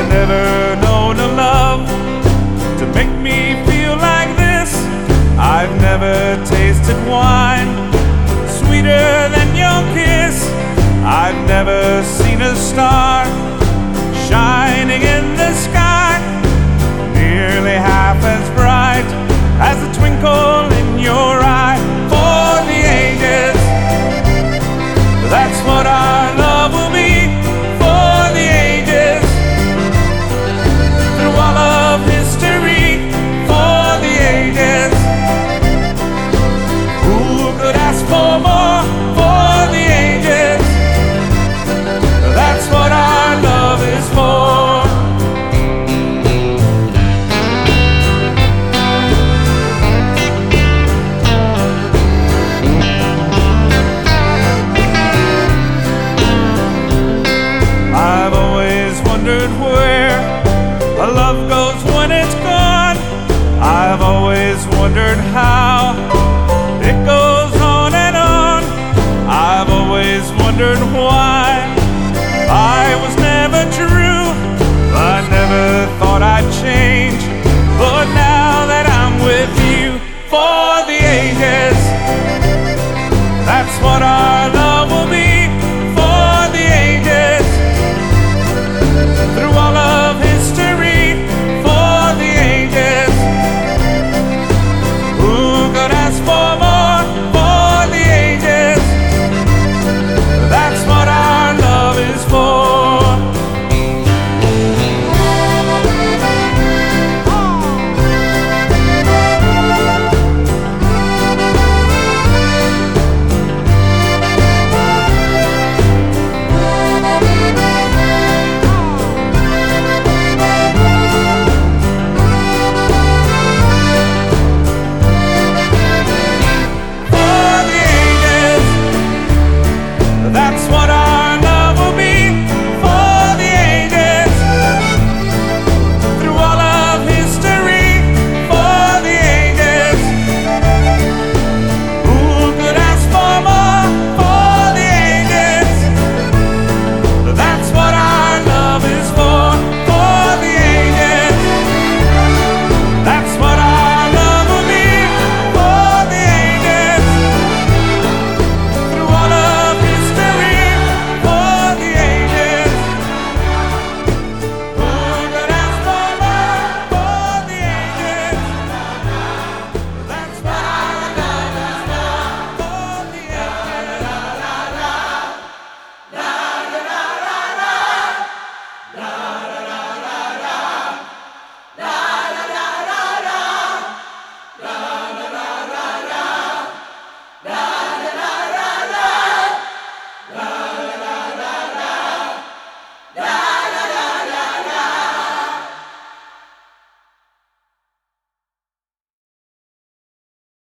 never known a love to make me feel like this. I've never tasted wine sweeter than your kiss. I've never seen a star shining in the sky nearly half as bright as the twinkle in your eye. For the ages, that's what our love will be. For the ages, through all of history. For the ages, who could ask for more? For the ages, that's what our love is for. I've always wondered where a love goes when it's gone. I've always wondered how